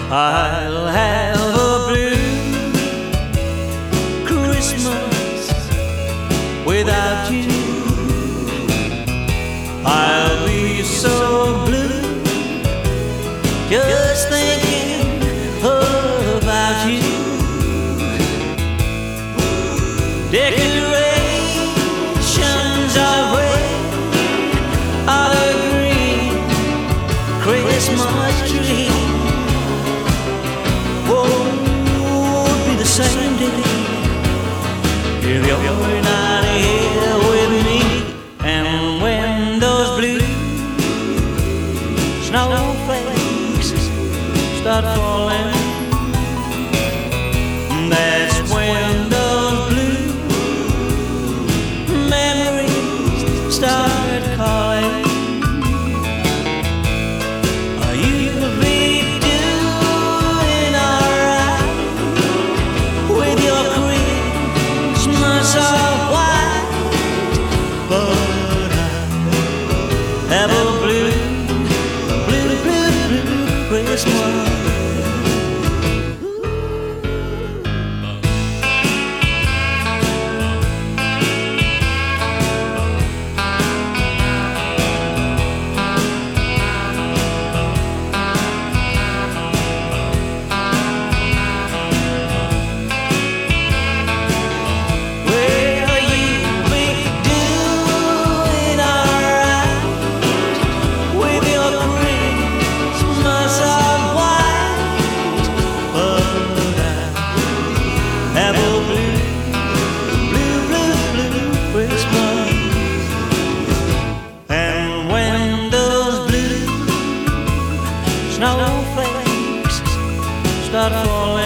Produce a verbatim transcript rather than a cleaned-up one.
I'll have a blue Christmas without you. I'll be so blue just thinking about you. Decorations of red are the green Christmas tree. Won't be the same day if you're not here with me. And when those blue snowflakes start falling, that's when those blue memories start calling. You'll be doing alright with your Christmas of white, but I have a blue, blue, blue, blue Christmas. Snowflakes start falling.